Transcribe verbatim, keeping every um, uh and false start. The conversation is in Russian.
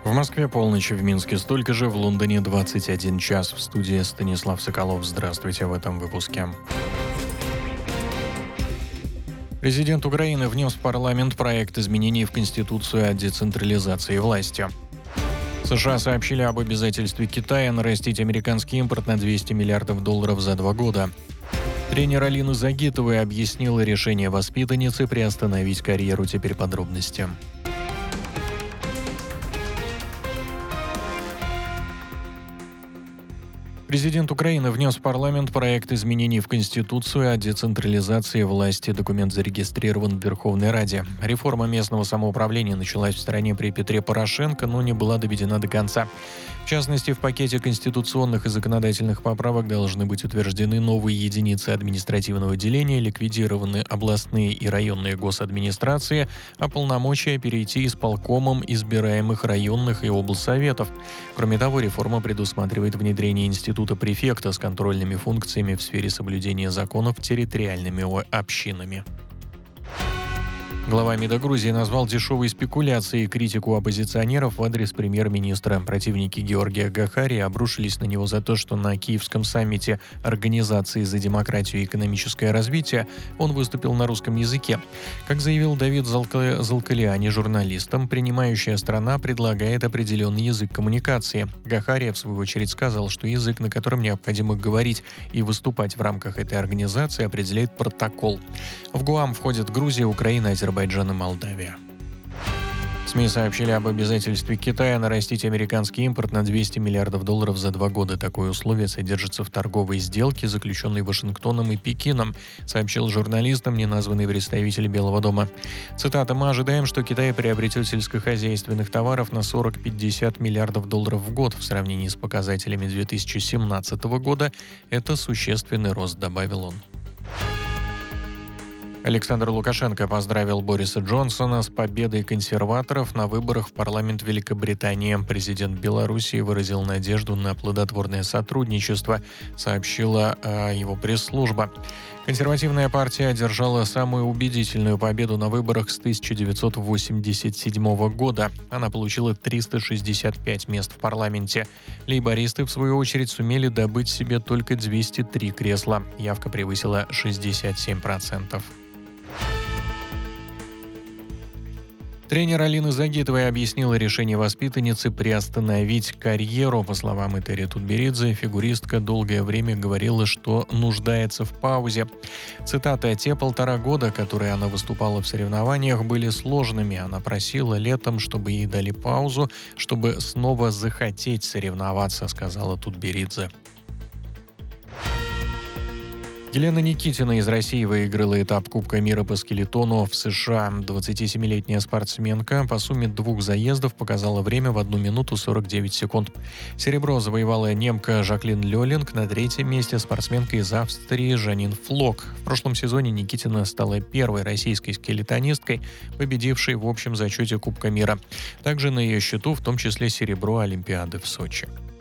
В Москве полночь, в Минске столько же, в Лондоне двадцать один час. В студии Станислав Соколов. Здравствуйте в этом выпуске. Президент Украины внес в парламент проект изменений в Конституцию о децентрализации власти. США сообщили об обязательстве Китая нарастить американский импорт на двести миллиардов долларов за два года. Тренер Алины Загитовой объяснила решение воспитанницы приостановить карьеру. Теперь подробности. Президент Украины внес в парламент проект изменений в Конституцию о децентрализации власти. Документ зарегистрирован в Верховной Раде. Реформа местного самоуправления началась в стране при Петре Порошенко, но не была доведена до конца. В частности, в пакете конституционных и законодательных поправок должны быть утверждены новые единицы административного деления, ликвидированы областные и районные госадминистрации, а полномочия перейти исполкомам избираемых районных и облсоветов. Кроме того, реформа предусматривает внедрение института префекта с контрольными функциями в сфере соблюдения законов территориальными общинами. Глава МИДа Грузии назвал дешевой спекуляцией критику оппозиционеров в адрес премьер-министра. Противники Георгия Гахари обрушились на него за то, что на Киевском саммите Организации за демократию и экономическое развитие он выступил на русском языке. Как заявил Давид Залка... Залкалиани журналистам, принимающая страна предлагает определенный язык коммуникации. Гахари, в свою очередь, сказал, что язык, на котором необходимо говорить и выступать в рамках этой организации, определяет протокол. В ГУАМ входят Грузия, Украина, Азербайджан и Молдавия. СМИ сообщили об обязательстве Китая нарастить американский импорт на двести миллиардов долларов за два года. Такое условие содержится в торговой сделке, заключенной Вашингтоном и Пекином, сообщил журналистам неназванный представитель Белого дома. Цитата: «Мы ожидаем, что Китай приобретет сельскохозяйственных товаров на сорок-пятьдесят миллиардов долларов в год. В сравнении с показателями две тысячи семнадцатого года это существенный рост», добавил он. Александр Лукашенко поздравил Бориса Джонсона с победой консерваторов на выборах в парламент Великобритании. Президент Белоруссии выразил надежду на плодотворное сотрудничество, сообщила э, его пресс-служба. Консервативная партия одержала самую убедительную победу на выборах с тысяча девятьсот восемьдесят седьмого года. Она получила триста шестьдесят пять мест в парламенте. Лейбористы, в свою очередь, сумели добыть себе только двести три кресла. Явка превысила шестьдесят семь процентов. Тренер Алины Загитовой объяснила решение воспитанницы приостановить карьеру. По словам Этери Тутберидзе, фигуристка долгое время говорила, что нуждается в паузе. Цитата: «Те полтора года, которые она выступала в соревнованиях, были сложными. Она просила летом, чтобы ей дали паузу, чтобы снова захотеть соревноваться», сказала Тутберидзе. Елена Никитина из России выиграла этап Кубка мира по скелетону в США. двадцатисемилетняя спортсменка по сумме двух заездов показала время в одну минуту сорок девять секунд. Серебро завоевала немка Жаклин Лёлинг, на третьем месте спортсменка из Австрии Жанин Флок. В прошлом сезоне Никитина стала первой российской скелетонисткой, победившей в общем зачете Кубка мира. Также на ее счету в том числе серебро Олимпиады в Сочи.